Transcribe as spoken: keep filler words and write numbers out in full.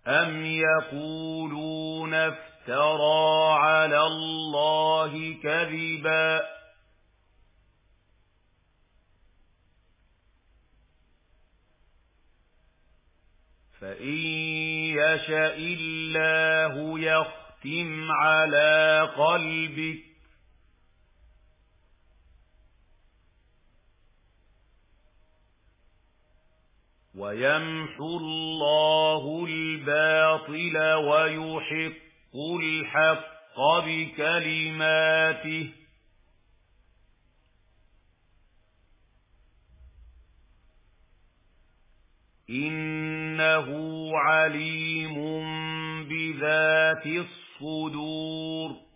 أَمْ يَقُولُونَ افْتَرَىٰ عَلَى اللَّهِ كَذِبًا فَإِن يَشَإِ اللَّهُ يَخْتِمْ عَلَىٰ قَلْبِكَ وَيَمْحُو اللَّهُ الْبَاطِلَ وَيُحِقُّ الْحَقَّ بِكَلِمَاتِهِ إِنَّهُ عَلِيمٌ بِذَاتِ الصُّدُورِ